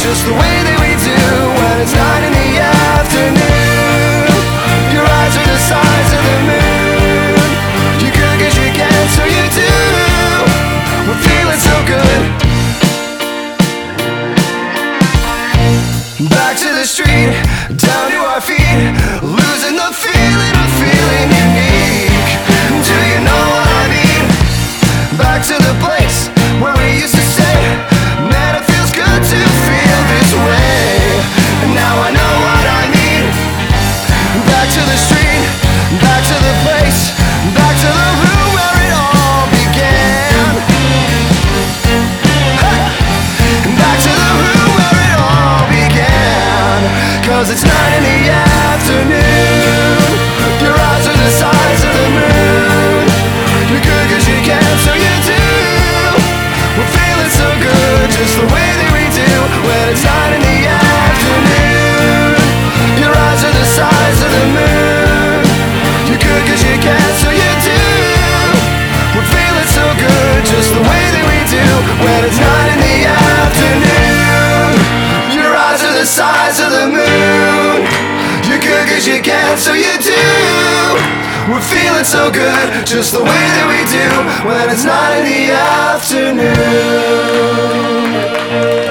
just the way that we do when it's 9 in the afternoon. Your eyes are the size of the moon. You could 'cause you can, so you do. We're feeling so good. Back to the street, down to our feet, losing the feeling of feeling unique. Do you know what I mean? Back to the place where we used to say, man, it feels good to feel this way. And now I know what I mean. Back to the street, back to the place, back to the room where it all began. Back to the room where it all began. 'Cause it's 9 in the afternoon. Your eyes are the size of the moon. You're good 'cause you can, so you do. We're feeling so good, just the way that we do when it's 9 in the afternoon. Your eyes are the size of the moon. You're good 'cause you can, so you do. We're feeling so good, just the way that we do when it's 9 in the afternoon. Your eyes are the size of the moon. You're good 'cause you can, so you do. We're feeling so good, just the way that we do when it's 9 in the afternoon.